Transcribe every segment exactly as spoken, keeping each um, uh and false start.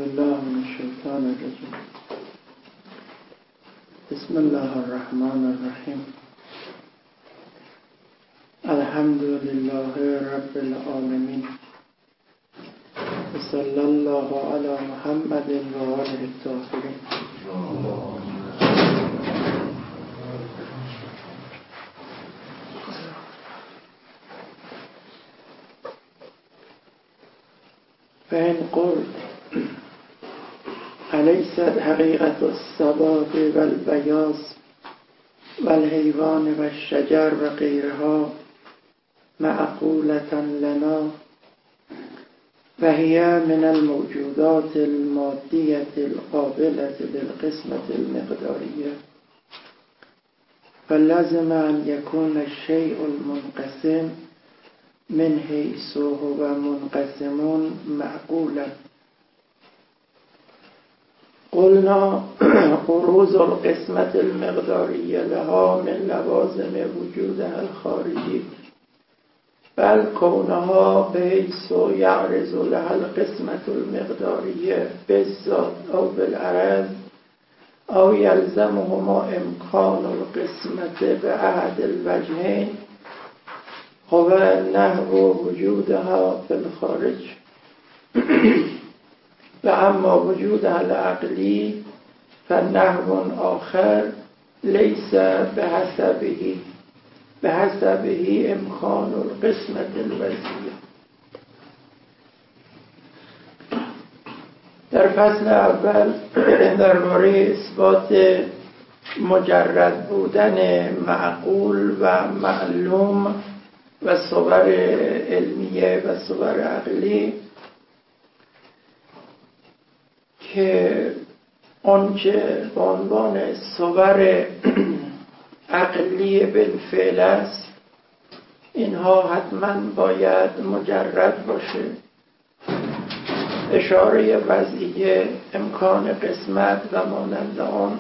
بالله من الشیطان الرجیم. بسم الله الرحمن الرحیم. الحمد لله رب العالمین و صلی الله علی محمد و آله الطاهرین. فإن قلت أليست حقيقة السواد والبياض والحيوان والشجر وغيرها معقولة لنا وهي من الموجودات المادية القابلة للقسمة المقدارية، فلازم أن يكون الشيء المنقسم من حيث هو منقسم معقولا. قلنا عروض القسمة المقدارية لها من لوازم وجودها الخارجي، بل كونها بحيث يعرض لها القسمة المقدارية بالذات أو بالعرض أو يلزمهما إمكان القسمة بأحد الوجهين هو نحو وجودها في الخارج. وأما وجودها العقلي فنحو آخر ليس بحسبه بحسبه إمكان القسمة الوجهية. در فصل اول درباره اثبات مجرد بودن معقول و معلوم و صور علمیه و صور عقلی که آنچه به عنوان صور عقلی بالفعل است اینها حتما باید مجرد باشه. اشاره وضعیه، امکان قسمت و مانند آن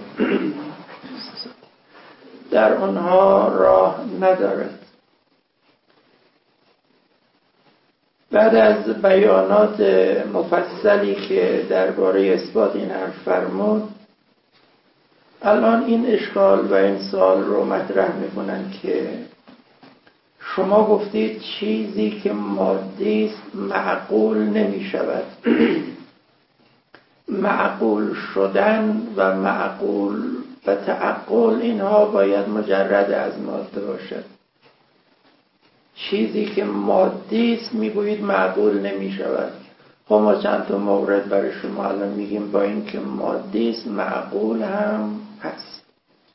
در آنها راه ندارد. بعد از بیانات مفصلی که درباره اثبات این حرف فرمود، الان این اشکال و این سوال رو مطرح میکنن که شما گفتید چیزی که مادی است معقول نمیشود. معقول شدن و معقول و تعقل اینها باید مجرد از ماده باشد. چیزی که مادی است میگویید معقول نمی شود. خب ما چند تا مورد برای شما الان میگیم با این که مادی است معقول هم هست.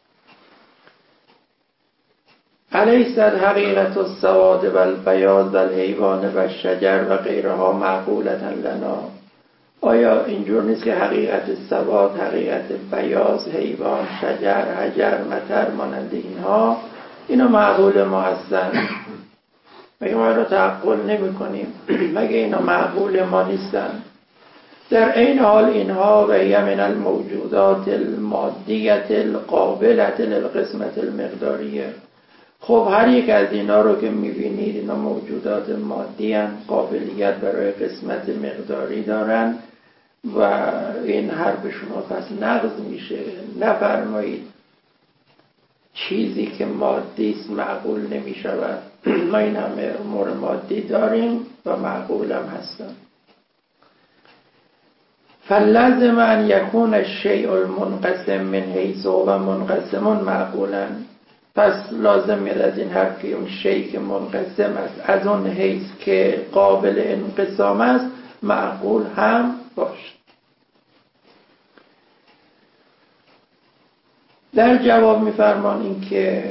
الیست حقیقت السواد والبیاض والحیوان والشجر و غیرها معقولة لنا؟ آیا اینجور نیست که حقیقت سواد، حقیقت بیاض، حیوان، شجر، حجر، مطر مانند اینها اینا معقول ما هستن؟ مگه ما رو تعقل نمی کنیم؟ مگه اینا معقول ما نیستن؟ در این حال اینها و هی من الموجودات المادیة القابلة للقسمة المقداریه. خب هر یک از اینا رو که میبینید اینا موجودات مادی هستند، قابلیت برای قسمت مقداری دارن و این حرف شما پس نقض میشه. نفرمایید چیزی که مادی است معقول نمی شود. ما این همه امور مادی داریم و معقول هم هستن. فلازم ان یکون الشیء المنقسم من حیث و منقسم معقولا. پس لازم میاد از این حرف که اون شیء که منقسم است از اون حیث که قابل انقسام است معقول هم باشد. در جواب میفرمان این که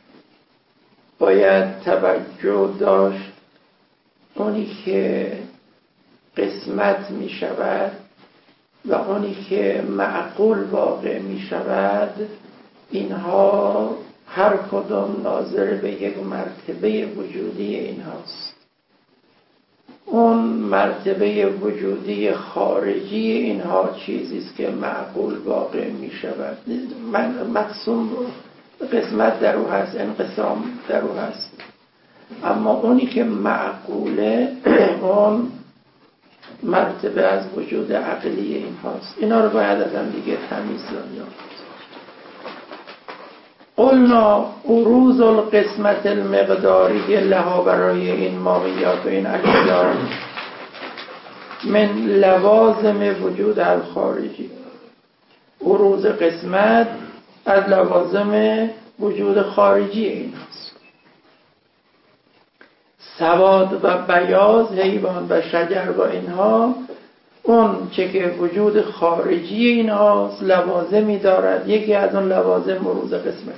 باید توجه داشت اونی که قسمت می شود و اونی که معقول واقع می شود اینها هر کدام ناظر به یک مرتبه وجودی اینهاست. اون مرتبه وجودی خارجی اینها چیزیست که معقول واقع می شود. مقسوم قسمت در او هست، انقسام در او هست. اما اونی که معقوله اون مرتبه از وجود عقلی این هاست. اینا رو باید از هم دیگه تمیز داد. قلنا عروض القسمت المقداری لها برای این ماهیات و این اشیاء من لوازم وجود الخارجی. عروض قسمت از لوازم وجود خارجی این هست. سواد و بیاض حیوان و شجر و اینها اون چه که وجود خارجی این هاست لوازمی دارد. یکی از اون لوازم عروض قسمت.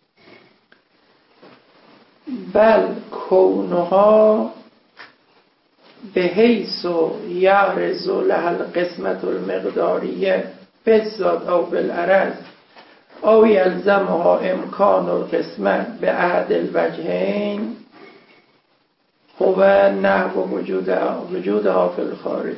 بل کونها به حیث یعرض لها القسمت المقداریه بالذات او بالعرض او یلزمها امکان القسمت به احد الوجهین هو نحو وجودها وجودها فی الخارج.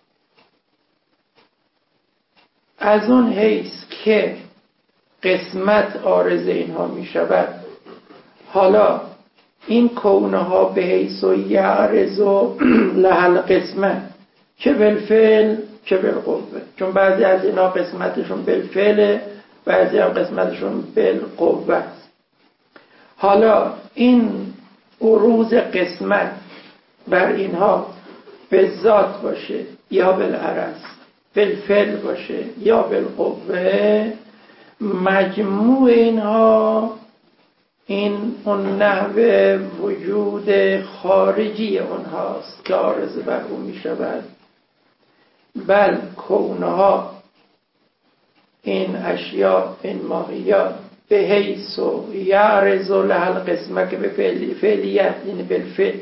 از اون حیث که قسمت عارض اینها می شود، حالا این کونها به حیث و یعرض لها القسمت چه بالفعل چه بالقوه، چون بعضی از اینا قسمتشون بالفعل، بعضی هم قسمتشون بالقوه است. حالا این عروض قسمت بر اینها به ذات باشه یا بالعرض، بالفعل باشه یا بالقوه، مجموع اینها این اون نحو وجود خارجی اونهاست که عارض بر اون می شود. بل کونها این اشیاء این ماهیات به حیث و یعرض لها القسمت که به فعلی فعلیت یعنی بالفعل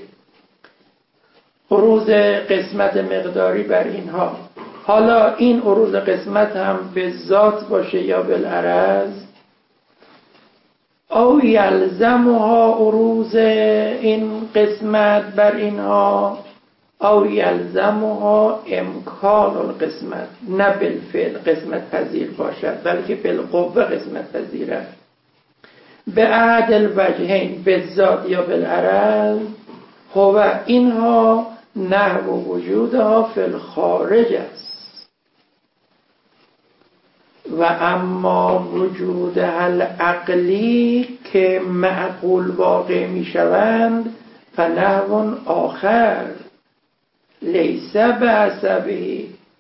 عروض قسمت مقداری بر اینها. حالا این عروض قسمت هم به ذات باشه یا بالعرض، او یلزمها عروض این قسمت بر اینها او یلزمها امکان القسمت، نه بالفعل قسمت پذیر باشد بلکه بالقوه قسمت پذیرد، به احد الوجهین به ذات یا بالعرض، هو اینها نحو وجودها فی الخارج است. و اما وجود العقلی که معقول واقع می شوند فنحو آخر لیس بعصبه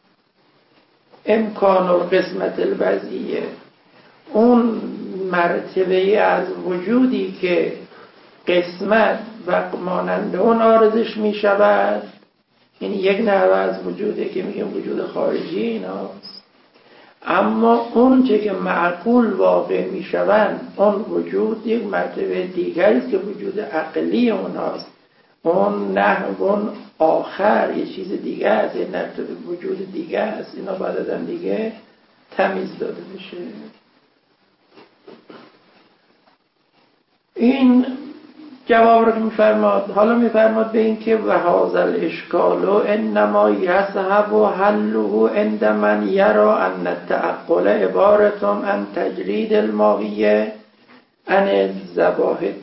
امکان القسمت الوضعیه. اون مرتبه از وجودی که قسمت و مانند اون عارضش می شود، این یک نحو از وجوده که میگیم وجود خارجی ایناست. اما اون چه که معقول واقع می شوند اون وجود یک مرتبه دیگری است که وجود عقلی اوناست. اون نحو آخر یه چیز دیگه است، یه مرتبه وجود دیگه است. اینا باید آدم دیگه تمیز داده بشه. این جواب رو که میفرماد. حالا میفرماد به این که و هذا الاشکال انما یذهب حله عند من یرا ان التعقل عبارة عن تجرید الماهیه عن الزواهد.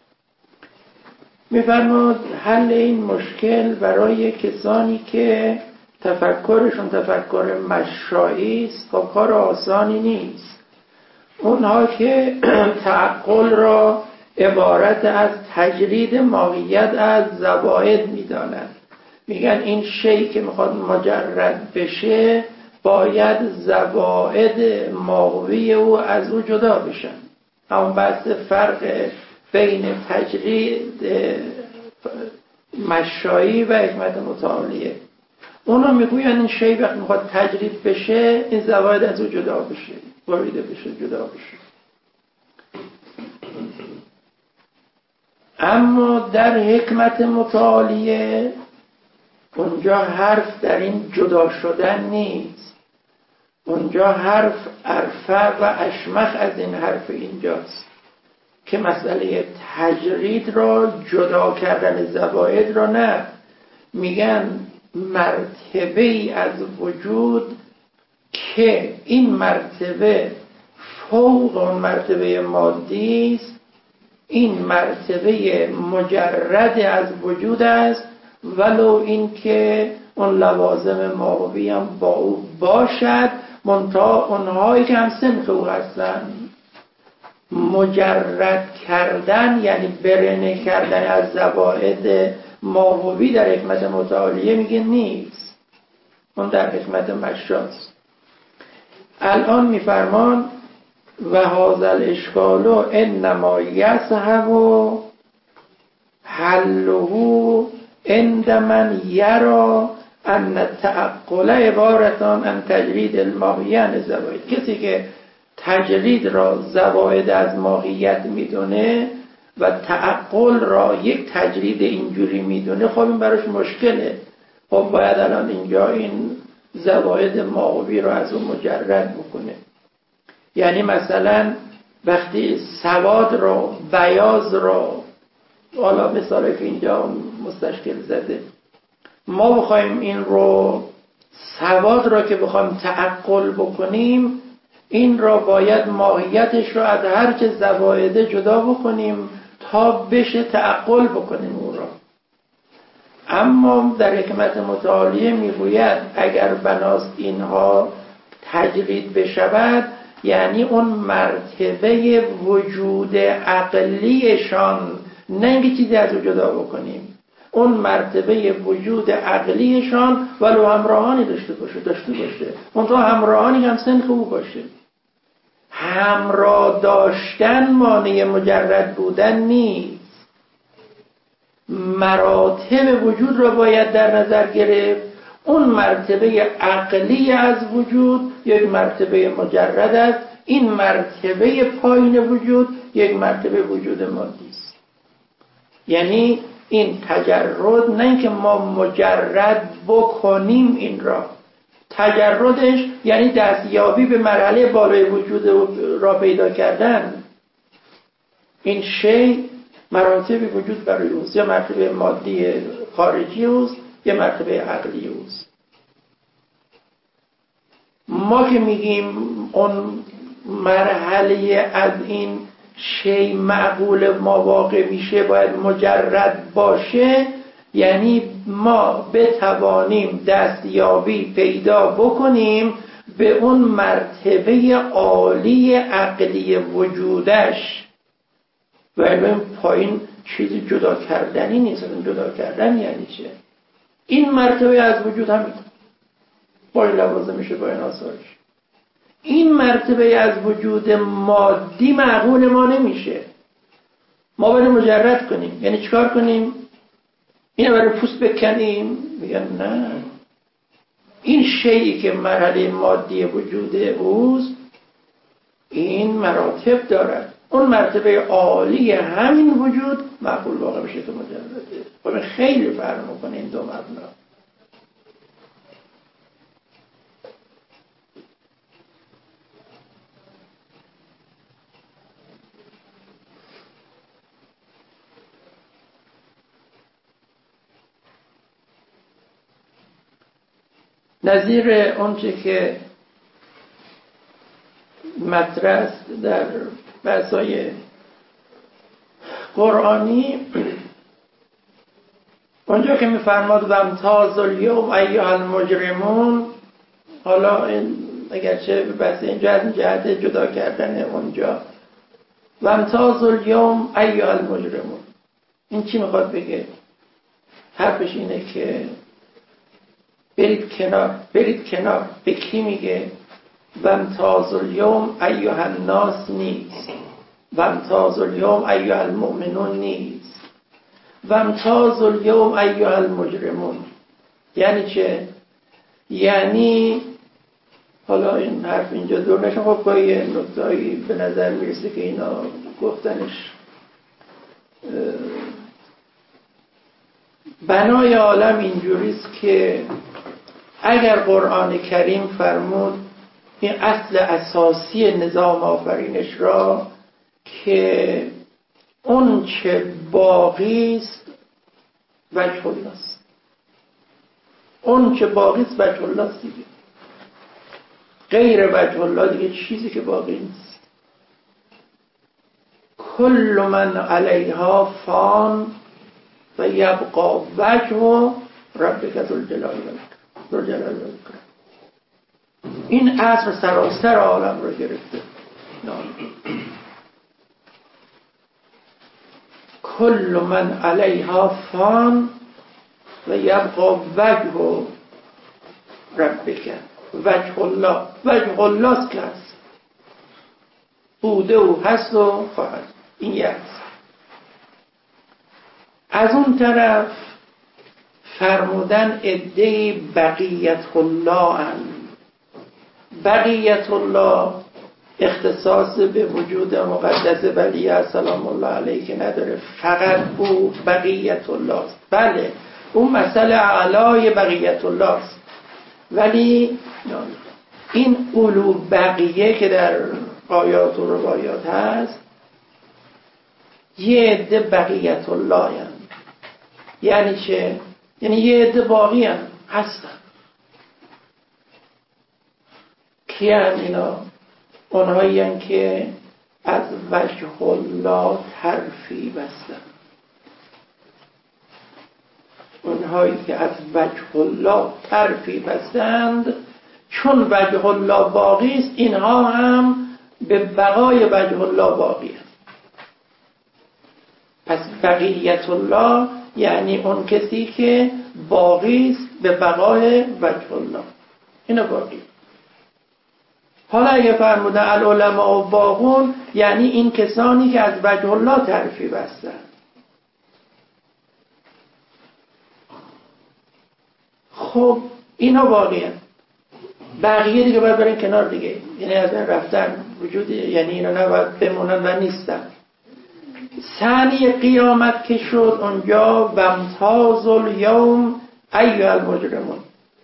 میفرماد حل این مشکل برای کسانی که تفکرشون تفکر مشایی است، خب کار آسانی نیست. اونها که تعقل را عبارت از تجرید ماهیت از زواید میدانند، میگن این شی که میخواد مجرد بشه باید زواید ماهوی او از او جدا بشن. همون بحث فرق بین تجرید مشایی و حکمت متعالیه. اونا میگوین این شی وقتی میخواد تجرید بشه این زواید از او جدا بشه، بریده بشه، جدا بشه. اما در حکمت متعالیه اونجا حرف در این جدا شدن نیست. اونجا حرف ارفع و اشمخ از این حرف اینجاست که مسئله تجرید را جدا کردن زواید را نه، میگن مرتبه ای از وجود که این مرتبه فوق اون مرتبه مادی است، این مرتبه مجرد از وجود است، ولو این که اون لوازم ماهوی هم با او باشد، منتها اونهایی که هم سنخ او هستن. مجرد کردن یعنی برهنه کردن از زوائد ماهوی در حکمت متعالیه میگه نیست، اون در حکمت مشاست. الان میفرمان و هذا الاشکال انما یذهب حله عند من یرا ان التعقل عبارتان عن تجرید الماهیه عن الزوائد. کسی که تجرید را زوائد از ماهیت میدونه و تعقل را یک تجرید اینجوری میدونه، خب این براش مشکله. خب باید الان اینجا این زوائد ماهوی را از اون مجرد بکنه. یعنی مثلا وقتی سواد را، بیاض را، حالا مثالی که اینجا مستشکل زده، ما بخوایم این رو سواد را که بخوایم تعقل بکنیم، این را باید ماهیتش را از هر چه زوائد جدا بکنیم تا بشه تعقل بکنیم او را. اما در حکمت متعالیه میگوید اگر بناست اینها تجرید بشود، یعنی اون مرتبه وجود عقلیشان، نه اینکه چیزی از او جدا بکنیم، اون مرتبه وجود عقلیشان ولو همراهانی داشته باشه داشته باشه منتها همراهانی هم سنخ او باشه. همراه داشتن مانع مجرد بودن نیست. مراتب وجود را باید در نظر گرفت. اون مرتبه عقلی از وجود یک مرتبه مجرد است، این مرتبه پایین وجود یک مرتبه وجود مادی است. یعنی این تجرد نه اینکه ما مجرد بکنیم، این را تجردش یعنی دستیابی به مرحله بالای وجود را پیدا کردن. این شی مراتب وجود برای اوست، یا مرتبه مادی خارجی اوست یا مرتبه عقلی اوست. ما که میگیم اون مرحله از این شی معقول ما واقع میشه باید مجرد باشه، یعنی ما بتوانیم دستیابی پیدا بکنیم به اون مرتبه عالی عقلی وجودش. و این پایین چیزی جدا کردنی نیست. جدا کردن یعنی چه؟ این مرتبه از وجود همین با این لوازم میشه، با این آثارش. این مرتبه از وجود مادی معقول ما نمیشه. ما باید مجرد کنیم. یعنی چیکار کنیم؟ اینو برای پوست بکنیم؟ میگن نه، این شیئی که مرحله مادی وجود اوست این مراتب دارد. اون مرتبه عالی همین وجود معقول واقع بشه که مجرده. خب خیلی فرق میکنه این دو مبنا. نظیر اونچه که مطرح است در بحث‌های قرآنی، اونجا که می‌فرماد وامتاز الیوم ایها المجرمون، حالا این اگرچه بحث اینجا از جهت جدا کردن اونجا، وامتاز الیوم ایها المجرمون، این چی میخواد بگه؟ حرفش اینه که برید کنار، برید کنار. به کی میگه؟ وامتاز الیوم ایها الناس نیست، وامتاز الیوم ایها المؤمنون نیست، وامتاز الیوم ایها المجرمون. یعنی چه؟ یعنی حالا این حرف اینجا دور نشون، خب با یه نکته‌ای به نظر میرسه که اینا گفتنش بنای عالم اینجوریست که اگر قرآن کریم فرمود این اصل اساسی نظام آفرینش را که اون چه باقی است وجه الله است، اون چه باقی است وجه الله است دیگه، غیر وجه الله دیگه چیزی که باقی نیست. کل من علیها فان و یبقا وجه ربک ذوالجلال والاکرام. این عصر سراسر عالم رو گرفته. کل من علیها فان و یبقى وجه ربک، وجه الله، وجه الله که هست، بوده و هست و خواهد. این یک. از اون طرف فرمودن عده بقیت الله ان. بقیت الله اختصاص به وجود مقدس ولی سلام الله علیه که نداره، فقط او بقیت الله است. بله اون مسئله اعلای بقیت الله است، ولی این اولو بقیه که در آیات و روایات هست یه عده بقیت الله هستند. یعنی چه؟ یعنی یه عده باقی هم هستن. کی هم اینا؟ اونهایی هم که از وجه الله ترفی بستن، اونهایی که از وجه الله ترفی بستند. چون وجه الله باقی است، اینها هم به بقای وجه الله باقی است. پس بقیت الله یعنی اون کسی که باقی است به بقای وجه الله، اینو باقی. حالا اگه فرمودن العلماء و باقون، یعنی این کسانی که از وجه الله ترفی بستن. خب اینا باقی هست، بقیه دیگه باید برن کنار دیگه، یعنی از این رفتن وجود، یعنی اینا نباید بمونن و نیستن. ثانی قیامت که شد اونجا وامتاز الیوم ایها المجرمون.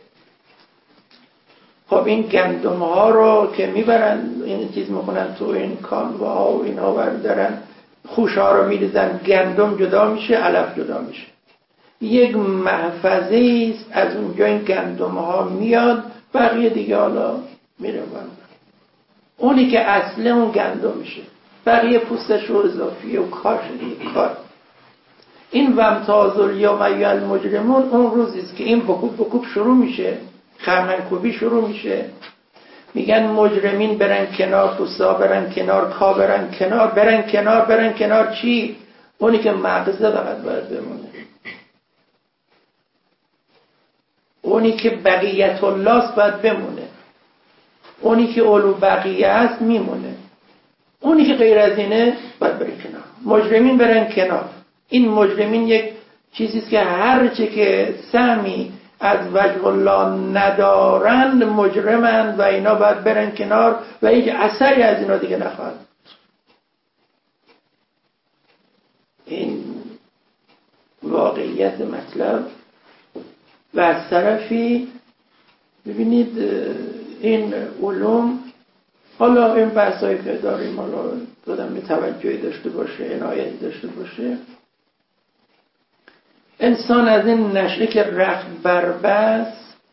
خب این گندم ها رو که میبرن این چیز میکنن تو این کانوا ها و اینا بردارن، خوش ها رو میریزن، گندم جدا میشه، علف جدا میشه. یک محفظه است از اونجا این گندم ها میاد، بقیه دیگه حالا میره بند. اونی که اصله اون گندم میشه، بقیه پوستش رو اضافی و کارش دیگه کار. این وامتاز الیوم ایها المجرمون اون روزی است که این بکوب بکوب شروع میشه، خرمنکوبی شروع میشه. میگن مجرمین برن کنار، پوستا برن کنار، کا برن کنار، برن کنار برن کنار چی؟ اونی که مغزه فقط باید بمونه، اونی که بقیت الله است باید بمونه، اونی که اولو بقیه است میمونه، اونی که غیر از اینه باید بره کنار. مجرمین برن کنار. این مجرمین یک چیزیست که هر چه که سهمی از وجه الله ندارند مجرمند و اینا باید برن کنار و هیچ اثری از اینا دیگه نخواهد. این واقعیت مطلب. و از طرفی ببینید این علوم، حالا این بحثایی که داریم حالا دادم توجهی داشته باشه، عنایتی داشته باشه. انسان از این نشأه که رخت بربست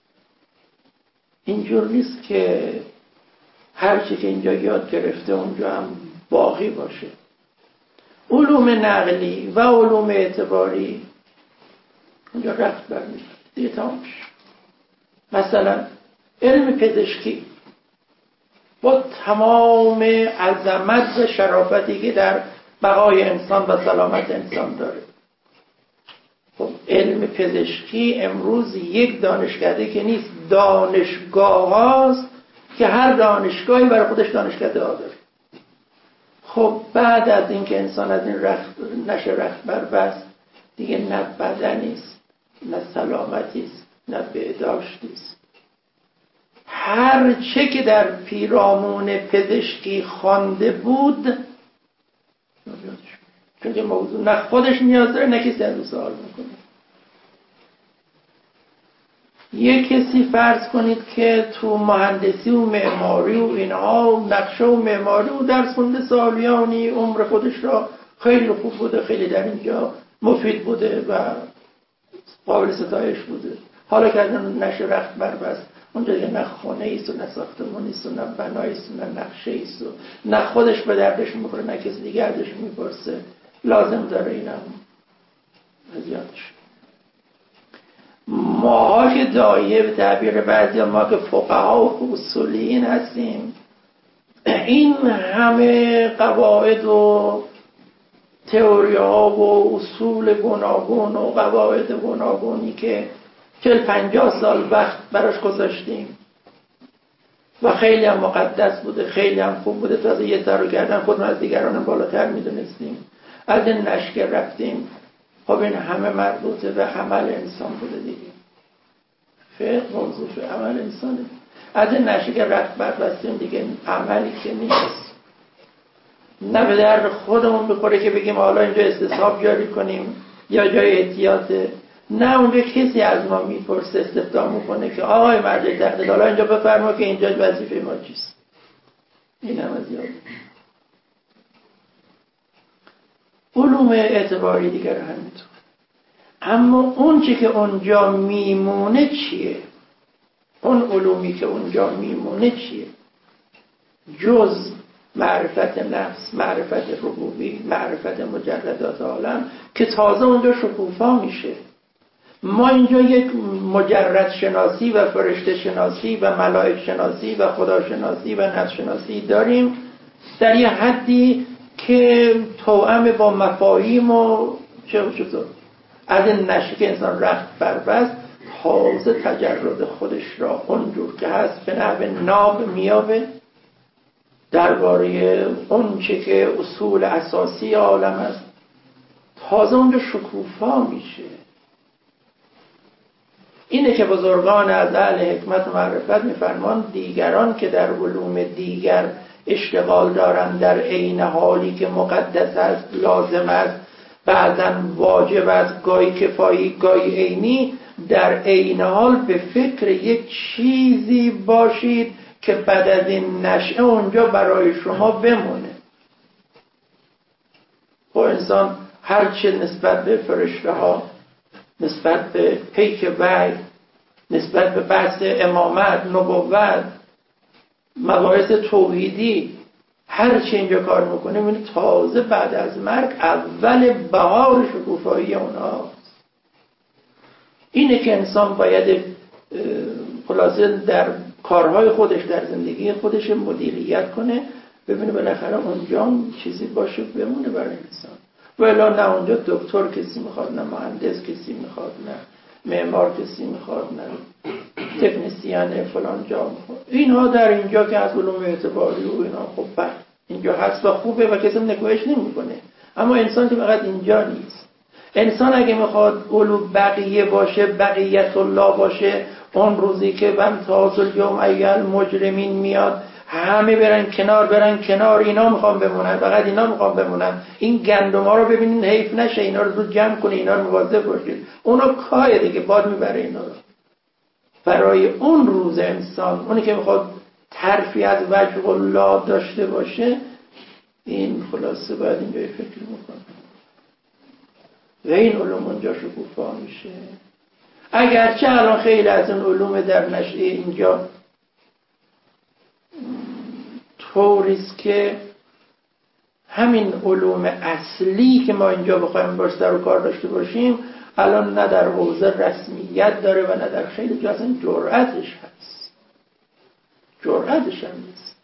اینجور نیست که هر چی که اینجا یاد گرفته اونجا هم باقی باشه. علوم نقلی و علوم اعتباری اونجا رخت برمی‌داره دیگه تمام شد. مثلا علم پزشکی با تمام عظمت و شرافتی که در بقای انسان و سلامت انسان داره، خب علم پزشکی امروز یک دانشکده که نیست، دانشگاه هاست که هر دانشگاهی برای خودش دانشکده ها داره. خب بعد از اینکه انسان از این رخت نشه رخت بربست دیگه نه بدنی است، نه سلامتی است، نه بهداشتی است. هر چه که در پیرامون پزشکی خوانده بود چون که موضوع نه خودش نیاز داره نه کسی از او سوال میکنه. یک کسی فرض کنید که تو مهندسی و معماری و اینها نقشه و معماری و درس خونده سالیانی، عمر خودش را خیلی خوب بوده، خیلی در اینجا مفید بوده و قابل ستایش بوده. حالا که از نشه رخت بربست اونجا دیگه نه خانه ایست و نه ساختمانی است و نه بنایی است و نه نقشه ایست و نه خودش به دردش میخوره نه کسی دیگه ازش میپرسه، لازم داره اینم از یادش. ماها که دایه به تعبیر بعضی ما که فقها و اصولیین هستیم، این همه قواعد و تئوری ها و اصول گوناگون و قواعد گوناگونی که چل پنجاه سال وقت براش گذاشتیم و خیلی هم مقدس بوده، خیلی هم خوب بوده، تازه یه سر رو کردن خودمون از دیگران بالاتر میدونستیم، از این نشکه رفتیم. خب این همه مربوطه به عمل انسان بوده دیگه، فقه موضوع شو عمل انسانه. از این نشکه رفت بربستیم دیگه، عملی که نیست. نه به درد خودمون بخوره که بگیم حالا اینجا استصحاب جاری کنیم یا جای احتیاطه، نه اونجا کسی از ما میپرسه استفاده میکنه که آقای مرجع تقلید حالا اینجا بفرما که اینجا وظیفه ما چیست. این هم از یاد. علوم اعتباری دیگر همینطور. اما اون چی که اونجا میمونه چیه؟ اون علومی که اونجا میمونه چیه؟ جز معرفت نفس، معرفت ربوبی، معرفت مجردات عالم که تازه اونجا شکوفا میشه. ما اینجا یک مجرد شناسی و فرشته شناسی و ملائک شناسی و خدا شناسی و نفس شناسی داریم در یه حدی که توأم با مفاهیم و چه و چطور از این نشه که انسان رفت بربست، تازه تجرد خودش را اونجور که هست به نحو ناب میابه درباره اون چه که اصول اساسی عالم است، تازه اونجا شکوفا میشه. اینه که بزرگان از اهل حکمت و معرفت میفرمان دیگران که در علوم دیگر اشتغال دارند در عین حالی که مقدس است، لازم است، بعضا واجب است، گاهی کفایی، گاهی عینی، در عین حال به فکر یک چیزی باشید که بعد از این نشأه اونجا برای شما بمونه. خب انسان هرچه نسبت به فرشته ها، نسبت به پیک وحی، نسبت به بحث امامت، نبوت، مباحث توحیدی، هر چی اینجا کار میکنه میبینی تازه بعد از مرگ اول بهار شکوفایی اونهاست. اینه که انسان باید خلاصه در کارهای خودش، در زندگی خودش مدیریت کنه، ببینه بالاخره اونجا چیزی باشه بمونه برای انسان. ولی نه اونجا دکتر کسی میخواد، نه مهندس کسی میخواد، نه معمار کسی میخواد، نه تکنسین فلان جا میخواد. اینها در اینجا که از علوم اعتباری و اینا خب بله اینجا هست و خوبه و کسی نگوهش نمیکنه، اما انسان که فقط اینجا نیست. انسان اگه میخواد علوم بقیه باشه، بقیت الله باشه، اون روزی که وامتاز الیوم ایها المجرمین میاد همه برن کنار، برن کنار، اینا میخوام بمونن، فقط اینا میخوام بمونن، این گندما رو ببینین حیف نشه، اینا رو زود جمع کنید، اینا رو مواظب باشید. اونا کایه دیگه، باد میبره اینا رو. برای اون روز انسان، اونی که میخواد طرفی از وجه الله داشته باشه، این خلاصه باید اینجا فکر میکنه و این علوم اونجا شکوفا میشه. اگرچه الان خیلی از اون علوم در نشأه اینجا طوریست که همین علوم اصلی که ما اینجا بخوایم باش سر و کار داشته باشیم الان نه در حوزه رسمیت داره و نه در خیلی جا اصلا جرأتش هست، جرأتش هم نیست.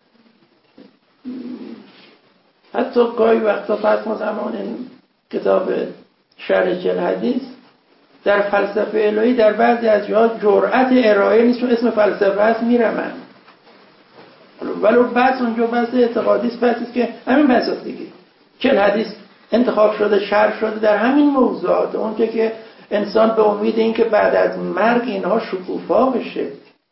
حتی گاهی وقتا پس ما زمان این کتاب شرح چل حدیث در فلسفه الهی در بعضی از جاها جرأت ارائه نیست، چون اسم فلسفه هست میرمن، ولو بحث اونجا بحث اعتقادی است، بحثی که همین بحث است دیگه. چل حدیث انتخاب شده، شرح شده در همین موضوعات، اونجا که انسان به امید این که بعد از مرگ اینها شکوفا بشه.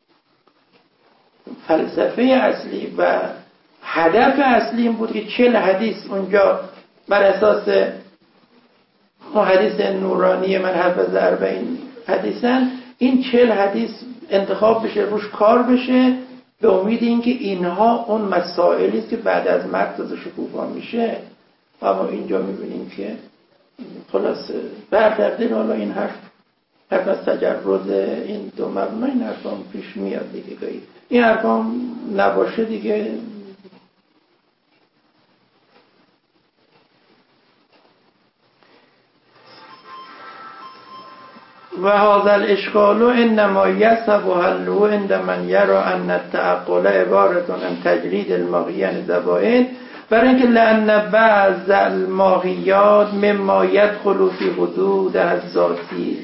فلسفه اصلی و هدف اصلی این بود که چل حدیث اونجا بر اساس حدیث نورانی من حفظ اربعین حدیثن، این چل حدیث انتخاب بشه، روش کار بشه، به امید اینکه اینها اون مسائلی است که بعد از مرگ تازه شکوفا میشه. اما اینجا میبینیم که خلاص بر تقدیر حالا این حرف حرف از تجرد این دو مبنا، این حرف هم پیش میاد دیگه. گاهی این حرف هم نباشه دیگه و هذا الاشکال انما یصحب حله عند من یرى ان التعقل عبارة عن تجرید الماهیه عن الزوائد، برای اینکه لأن بعض الماهیات مما یدخل فی حدود الذاتی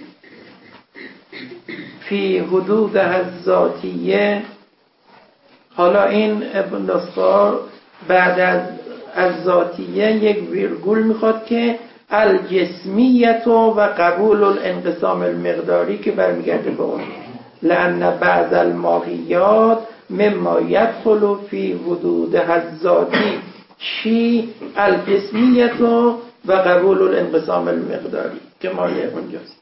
فی حدود الذاتیه. حالا این ابن نصار بعد از از ذاتیه یک ویرگول میخواد که الجسمیت و قبول الانقسام المقداری که برمیگرده به اون لأن بعض الماهیات مما یدخل فی حدود الذاتی چی الجسمیت و قبول الانقسام المقداری که مال اونجاست،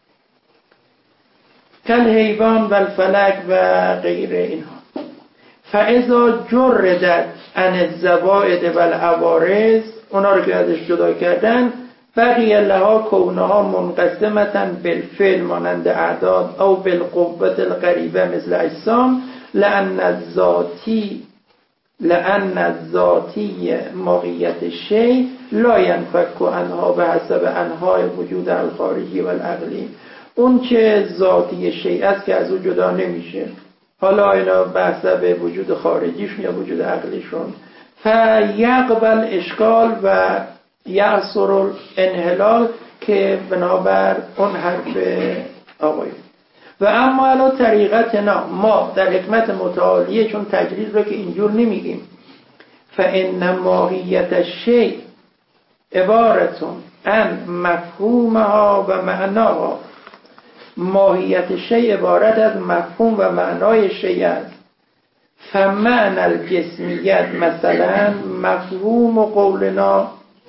کل حیوان و الفلک و غیر اینها. فاذا جردت عن الزوائد و العوارض، اونا رو که ازش جدا کردن، بقی لها کونها منقسمتا بالفعل مانند اعداد او بالقوة القریبه مثل اجسام، لأن الذاتی لأن الذاتی ماهیت شیء لا ينفك عنها به حسب انواع وجود الخارجی و العقلی. اون که ذاتی شیء است که از او جدا نمیشه، حالا اینا بحث به وجود خارجیشون یا وجود عقلیشون. فیقبل اشکال و یعصر الانحلال که بنابر اون حرف آقای. و اما علا طریقتنا، ما در حکمت متعالیه چون تجرید رو که اینجور نمیگیم، فان ماهیت الشیء عبارتون عن مفهومها و معناها، ماهیت شیء عبارت از مفهوم و معنای شیء است. فمعنى الجسمیت مثلا مفهوم قولنا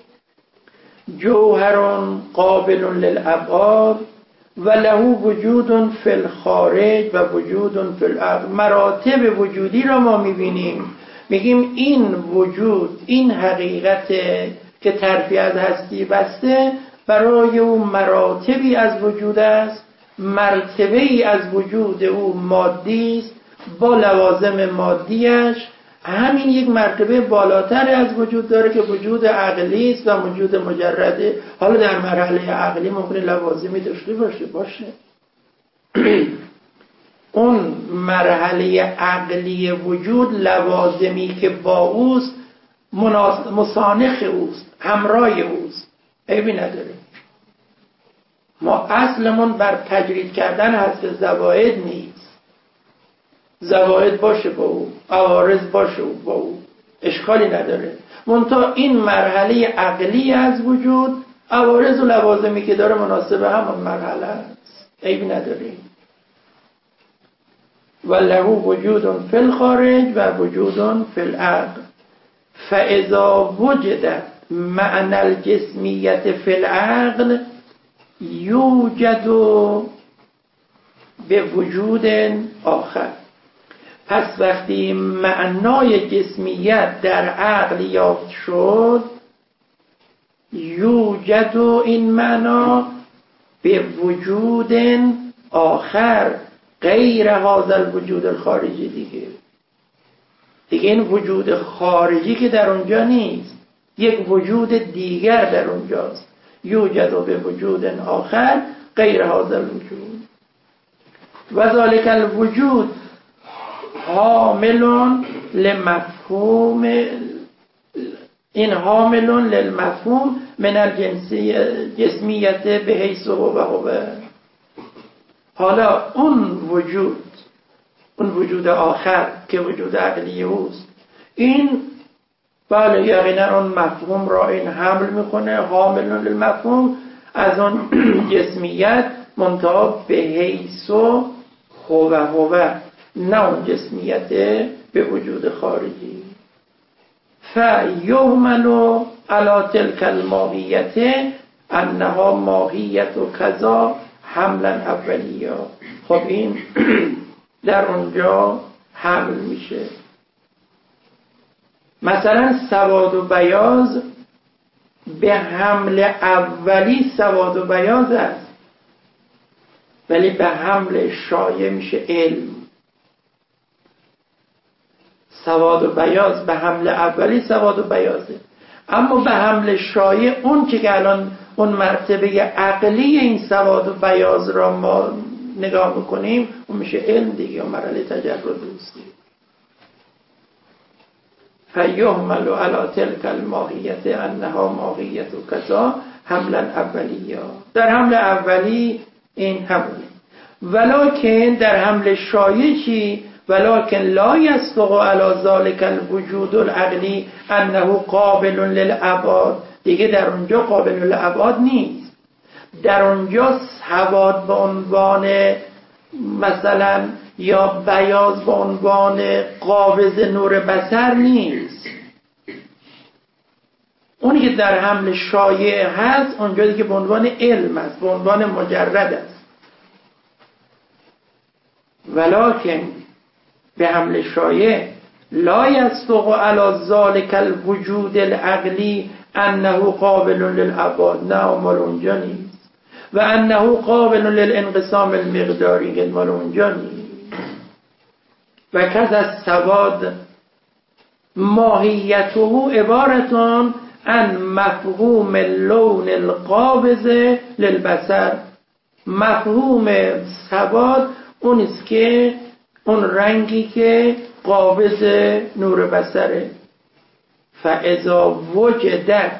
جوهر قابل للابعاد و له وجود فی الخارج و وجود فی العقل. مراتب وجودی را ما میبینیم، میگیم این وجود، این حقیقت که طرفی از هستی بسته، برای او مراتبی از وجود است، مرتبه ای از وجود او مادی است با لوازم مادیش. همین یک مرتبه بالاتر از وجود داره که وجود عقلی است و وجود مجرده. حالا در مرحله عقلی ممکنه لوازمی داشته باشه باشه اون مرحله عقلی وجود لوازمی که با اوست مسانخ اوست، همراه اوست، عیبی نداره. ما اصلمون بر تجرید کردن حذف زوائد نیست. زوائد باشه با او، عوارض باشه با او، اشکالی نداره. منتها این مرحله عقلی از وجود، عوارض و لوازمی که داره مناسب همون مرحله است، عیبی نداره. و له وجود فی الخارج و وجود فی العقل. فاذا وجدت معنى الجسمیت فی العقل یوجد به وجود آخر. پس وقتی معنای جسمیت در عقل یافت شد، یوجد این معنا به وجود آخر غیر هذا الوجود الخارجی. دیگه دیگه این وجود خارجی که در اونجا نیست، یک وجود دیگر در اونجاست. یوجد به وجود آخر غیر هذا الوجود. و ذالک الوجود حاملون لمفهوم، این حاملون للمفهوم من الجنسی جسمیت به حیث هو و هو. حالا اون وجود، اون وجود آخر که وجود عقلی اوست، این بله یقینا اون مفهوم را این حمل میکنه، حاملون للمفهوم از اون جسمیت، منتها به حیث هو هو، نه اون جسمیت به وجود خارجی. فیهمل علی تلک الماهیت انها ماهیت و کذا حملا اولیه. خب این در اونجا حمل میشه. مثلا سواد و بیاض به حمل اولی سواد و بیاض است، ولی به حمل شایع میشه علم. سواد و بیاض به حمل اولی سواد و بیاضه، اما به حمل شایع اون که الان اون مرتبه عقلی این سواد و بیاض را ما نگاه میکنیم اون میشه علم دیگه و مرحله تجرد دوستی. فیحمل علی تلک الماهیت انها ماهیت و کذا حملا اولیه. در حمل اولی این همونه. ولکن در حمل شایع چی؟ ولکن لا یصدق علی ذلک الوجود العقلی انه قابل للابعاد. دیگه در اونجا قابل للابعاد نیست. در اونجا سواد به عنوان مثلا یا بیاض به عنوان قابض نور بصر نیست. اونی که در حمل شایع هست اونجا دیگه به عنوان علم است، به عنوان مجرد است. ولکن به حمل شایع لا یصدق علی ذلک الوجود العقلی انه قابل للابعاد. نه مال اونجا نیست. و انه قابل للانقسام المقداری. مال اونجا نیست. و کذا السواد ماهیته عبارتان عن مفهوم اللون القابض للبصر. مفهوم سواد اون است که اون رنگی که قابض نور بصره. فاذا وجدت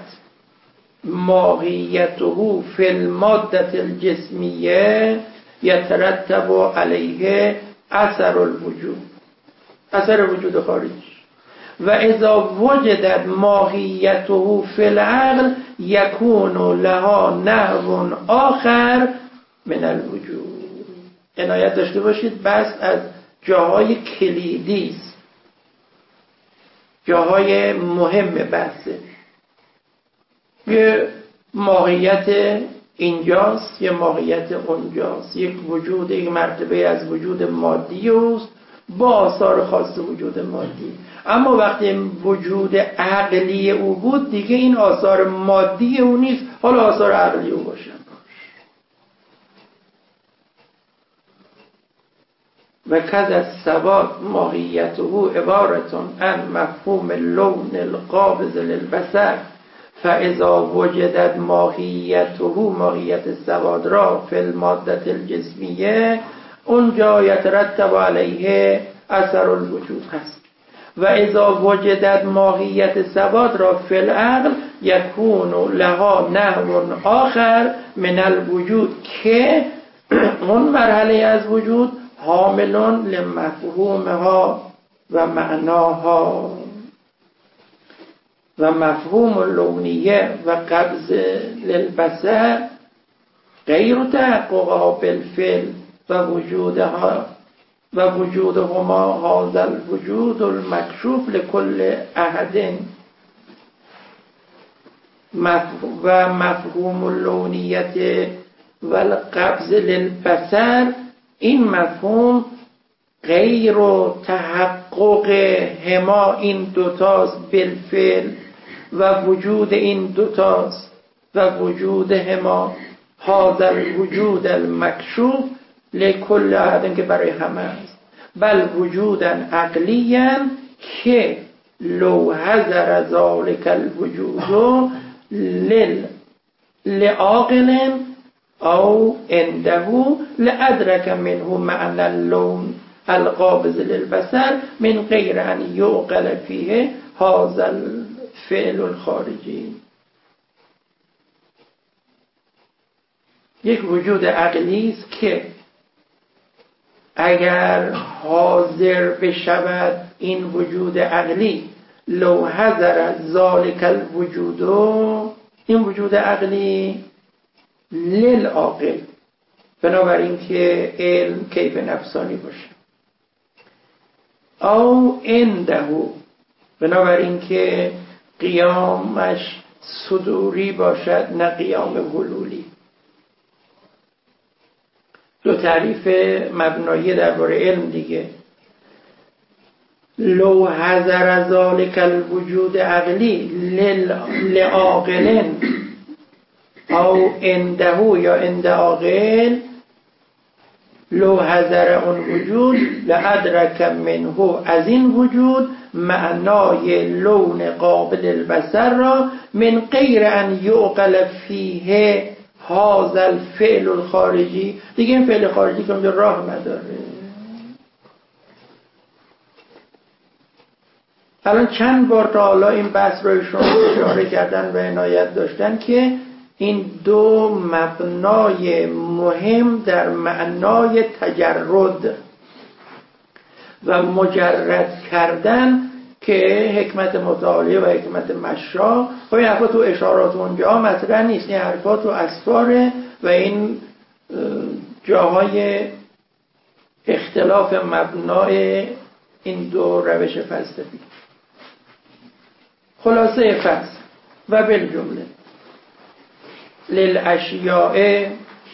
ماهیته فی الماده الجسمیه یترتب علیه اثر الوجود، اثر وجود خارجی. و اذا وجدت ماهیته فی العقل یکون لها نحو آخر من الوجود. عنایت داشته باشید بس از جاهای کلیدی است، جاهای مهم بحثه. یه ماهیت اینجاست، یه ماهیت اونجاست. یک وجود، یک مرتبه از وجود مادی است با آثار خاص وجود مادی. اما وقتی وجود عقلی او بود دیگه این آثار مادی او نیست، حالا آثار عقلی او باشن. و کذا السواد ماهیته عبارة عن مفهوم اللون القابض للبصر. فاذا وجدت ماهیته، ماهیت السواد را فی الماده الجسمیه، اونجا یترتب علیه اثر الوجود هست. و اذا وجدت ماهیت سواد را فی العقل یکون لها نحو آخر من الوجود که اون مرحله از وجود حاملون لمفهومها و معناها. و مفهوم اللونیه و قبض للبصر غیر تحققها بالفعل و وجودها و وجودهما هذا الوجود المکشوف لكل احد. و مفهوم اللونیت و القبض للبصر، این مفهوم غیر تحقق هما، این دوتاست، بالفعل و وجود این دوتاست و وجود هما هذا الوجود المکشوف لکل احد، که برای همه است. بل وجودا عقلیا که لو حضر ذلك الوجود لل لعاقل او عنده لادرک منه معنى اللون القابض للبصر من غیر ان یعقل فیه هذا الفعل الخارجی. یک وجود عقلی است که اگر حاضر بشود این وجود عقلی، لو حضر ذلك الوجود، این وجود عقلی للعاقل، بنابراین که علم کیف نفسانی باشه، او عنده، بنابراین که قیامش صدوری باشد نه قیام حلولی. دو تعریف مبنایی درباره علم دیگه. لو حضر ذلك الوجود عقلی لعاقل او عنده یا عند عاقل، لو حضر اون وجود لادرک منه، از این وجود معنای لون قابل البصر را من غیر ان یعقل فیه هذا الفعل الخارجی. دیگه این فعل خارجی که اونجا راه نداره. الان چند بار تا حالا این بحث رو ایشون اشاره کردن و عنایت داشتن که این دو مبنای مهم در معنای تجرد و مجرد کردن که حکمت متعالیه و حکمت مشرا و این حرفا تو اشارات اونجا مطرح نیست. این حرفا تو اسفاره و این جاهای اختلاف مبنای این دو روش فلسفی. خلاصه فصل و بالجمله للاشیاء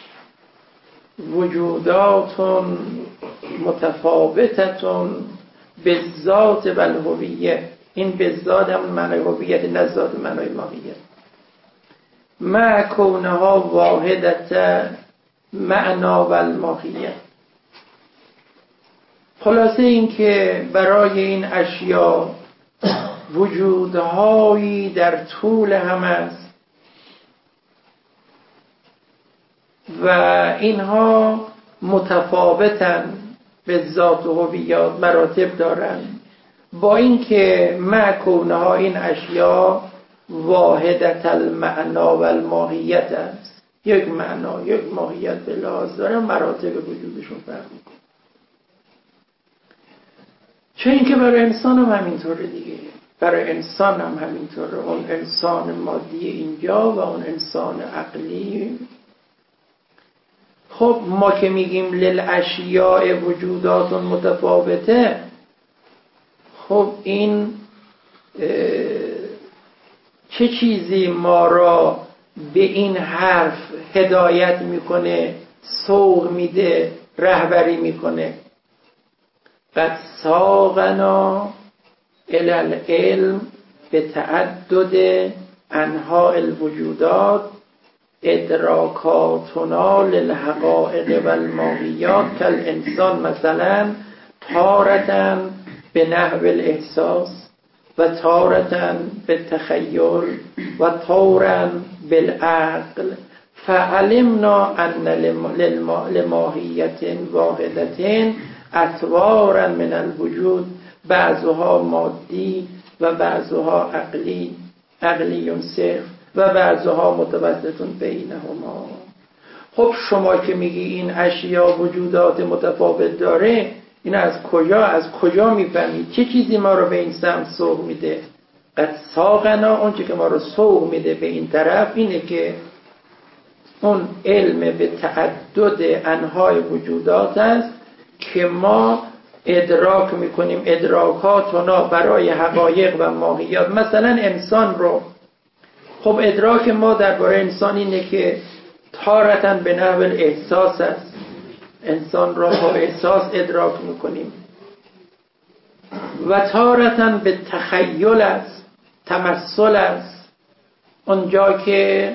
وجودات متفاوتة بالذات و الهویه. این بالذات هم معنای هویت، نه ذات معنای ماهیت. مع کونها واحدة معنا و الماهیه. خلاصه این که برای این اشیا وجودهایی در طول هم است و اینها متفاوتن به ذات و هویات، مراتب دارن، با اینکه مع کونها این اشیا واحدت المعنا و الماهیت است. یک معنا یک ماهیت به لحاظ داره، مراتب وجودشون فرق میکنه. چه اینکه برای انسان هم همینطوره دیگه. برای انسان هم همینطوره. اون انسان مادی اینجا و اون انسان عقلی. خب ما که میگیم للاشیاء وجودات متفاوته، خب این چه چیزی ما را به این حرف هدایت میکنه، سوق میده، رهبری میکنه؟ قد ساقنا الی العلم به تعدد انواع الوجودات ادراکاتنا للحقائق و الماهیات کالانسان مثلا تارة به نحو الاحساس و تارة به تخیل و تارة بالعقل. فعلمنا ان لماهیت واحدة اطوارا من الوجود بعضها مادی و بعضها عقلی عقلی صرف و بعضها متوسط بینهما. خب شما که میگی این اشیا وجودات متفاوت داره، این از کجا از کجا میفهمید؟ چه چیزی ما رو به این سمت سوق میده؟ قد ساقنا، اون چی که ما رو سوق میده به این طرف اینه که اون علم به تعدد انواع وجودات است که ما ادراک میکنیم، ادراکاتنا برای حقایق و ماهیات. مثلا انسان رو، خب ادراک ما درباره انسان اینه که تارتن به نحو احساس است. انسان را با احساس ادراک میکنیم. و تارتن به تخیل است، تمثل است. اونجا که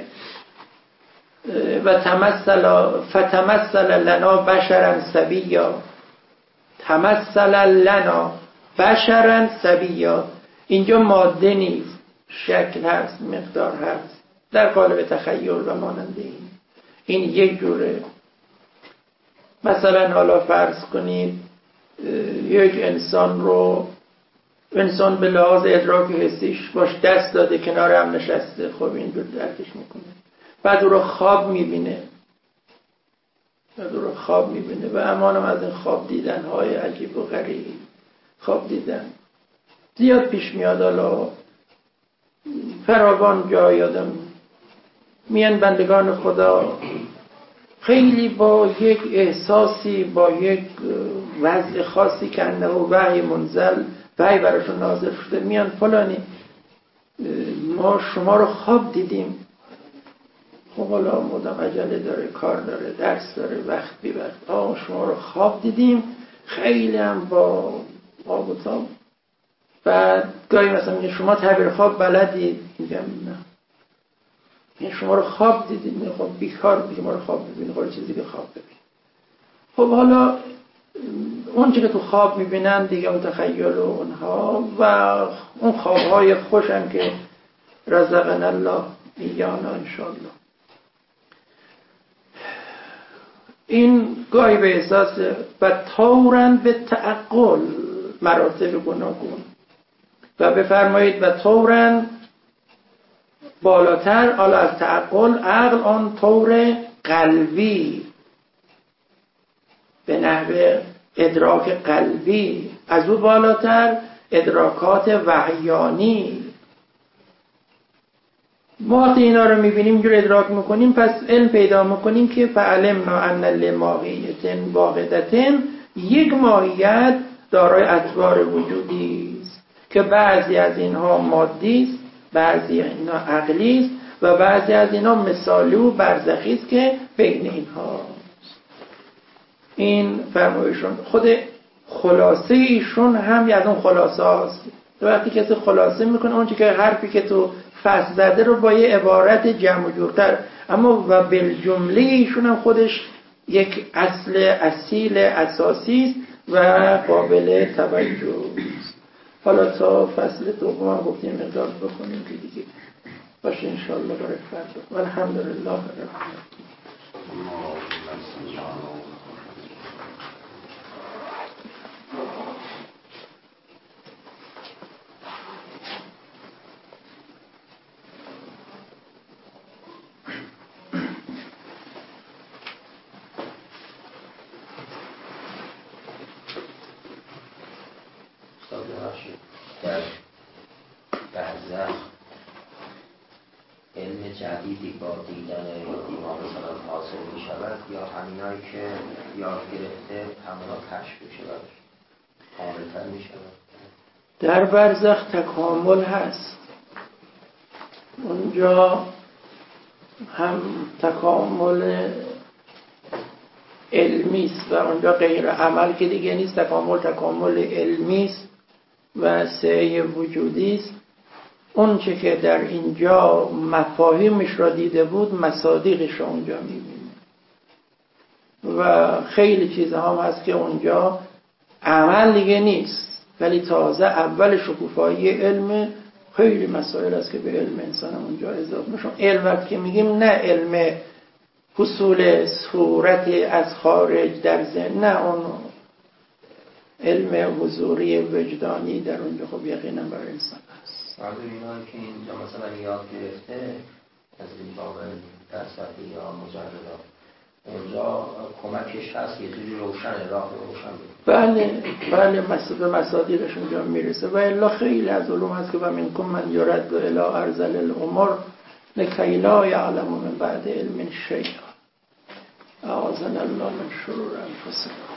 و تمثل فتمثل لنا بشرا سویا، تمثل لنا بشرا سویا. اینجا ماده نیست، شکل هست، مقدار هست، در قالب تخیل و مانند این. این یک جوره. مثلا حالا فرض کنید یک انسان رو، انسان به لحاظ ادراک حسیش باش دست داده، کنار هم نشسته، خب این جور درکش میکنه. بعد او رو خواب میبینه، بعد او رو خواب میبینه و امانم از این خواب دیدن های عجیب و غریب. خواب دیدن زیاد پیش میاد. حالا فراوان جا یادم میان بندگان خدا خیلی با یک احساسی، با یک وضع خاصی که انه وحی منزل، وحی براشون نازل شده، میان فلانی ما شما رو خواب دیدیم. خب حالا مدام عجله داره، کار داره، درس داره، وقت بی وقت. آه شما رو خواب دیدیم، خیلی هم با آب و تاب. بعد گاهی مثلا میگه شما تعبیر خواب بلدید؟ میگم نه. میگه شما رو خواب دیدید؟ میگه خب بیکار بودی که ما رو خواب ببینی، خب چیزی که خواب ببین. خب حالا اون چی که تو خواب میبینن دیگه اون تخیل اونها و اون خوابهای خوشم که رزقنا الله ایانا انشالله. این گاهی به احساس و طورن به تعقل مراتب گوناگون و بفرمایید و طورن بالاتر حالا از تعقل عقل آن طور قلبی به نحو ادراک قلبی، از او بالاتر ادراکات وحیانی. ما وقتی اینا رو میبینیم اینجور ادراک میکنیم پس علم پیدا میکنیم که فعلمنا ان لماهیت واحدة، یک ماهیت دارای اطوار وجودی است که بعضی از اینها مادی است، بعضی اینها عقلی است و بعضی از اینها مثالی و برزخی است که بین اینها. این فرمایشون خود خلاصه ایشون هم از اون خلاصه هاست. وقتی کسی خلاصه میکنه اون چی که حرفی که تو فصل زده رو با یه عبارت جمع و جورتر، اما و بالجمله ایشون هم خودش یک اصل اصیل اساسی است و قابل توجه است. حالا تا فصل دوم هم گفتیم مقدار بکنیم که دیگه باشه انشاءالله برای فردا. والحمدلله رب العالمین. در برزخ علم جدیدی با دیدن دیوان مثلا حاصل می شود یا همینایی که یاد گرفته همونا کشف می شود کاملتر می شود؟ در برزخ تکامل هست، اونجا هم تکامل علمی است و اونجا غیر عمل که دیگه نیست، تکامل تکامل علمی است و سعی وجودی است. اون چه که در اینجا مفاهیمش را دیده بود مصادیقش را اونجا می‌بینه و خیلی چیزها هم هست که اونجا عمل دیگه نیست ولی تازه اول شکوفایی علم. خیلی مسائل است که به علم انسان اونجا اضافه میشه. علم وقتی که میگیم نه علم حصول صورت از خارج در ذهن، نه اون علم حضوری وجدانی در اونجا خب یقینا برای انسان هست. بعد اینایی که اینجا مثلا یاد گرفته از این باب درصدی یا مجردات اونجا کمکش هست یه جوری روشن راه روشن بود. بله بله مسئله به مصادیقش اونجا میرسه و الا خیلی از علوم هست که و منکم من یرد الی ارذل الامور لکی لا یعلم من بعد علم شیئا. اعاذنا الله من شرور انفسنا.